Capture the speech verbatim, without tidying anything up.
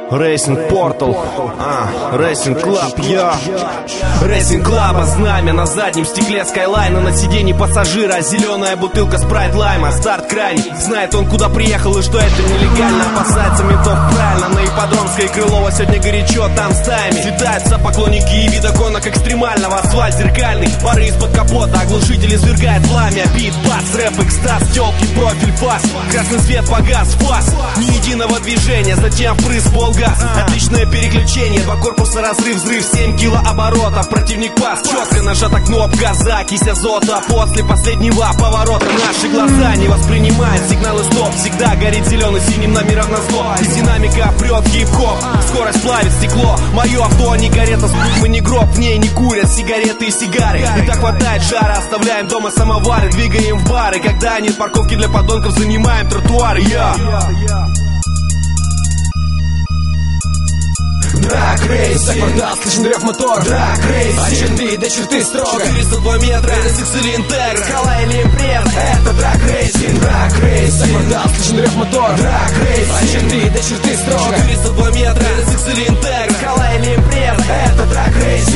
Racing Portal, а, Racing Club, я Racing Club, знамя на заднем стекле Скайлайна, на сиденье пассажира зеленая бутылка спрайт лайма. Старт крайний, знает он куда приехал и что это нелегально. Опасается ментов правильно, на Ипподромской Крылова сегодня горячо, там стаями слетаются поклонники и видоконок экстремального. Асфальт зеркальный, пары из-под капота, оглушитель извергает пламя. Бит, бас, рэп, экстаз, тёлки, профиль, фас. Красный свет погас, фас, ни единого движения, затем впрыск, полгаз. Отличное переключение, два корпуса, разрыв, взрыв, семь килооборотов. Противник пас, четко нажата кнопка, закись азота. После последнего поворота наши глаза не воспринимают сигналы стоп. Всегда горит зеленый, синим номером на зло. Из динамика прет хип-хоп, скорость плавит стекло. Мое авто не карета, мы не гроб, в ней не курят сигареты и сигары. И так хватает жара, оставляем дома самовары, двигаем в бары. Когда нет парковки для подонков, занимаем тротуары. Я Драг рейсинг, за квартал слышен рев мотор. Драг рейсинг, от черты до черты строго. четыреста два метра, эн эс икс или Интегра, Скала или импреза, это драг рейсинг. Драг рейсинг, за квартал слышен рев мотор. Драг рейсинг, от черты до черты строго. четыреста два метра, эн эс икс или Интегра, Скала или импреза, это драг рейсинг.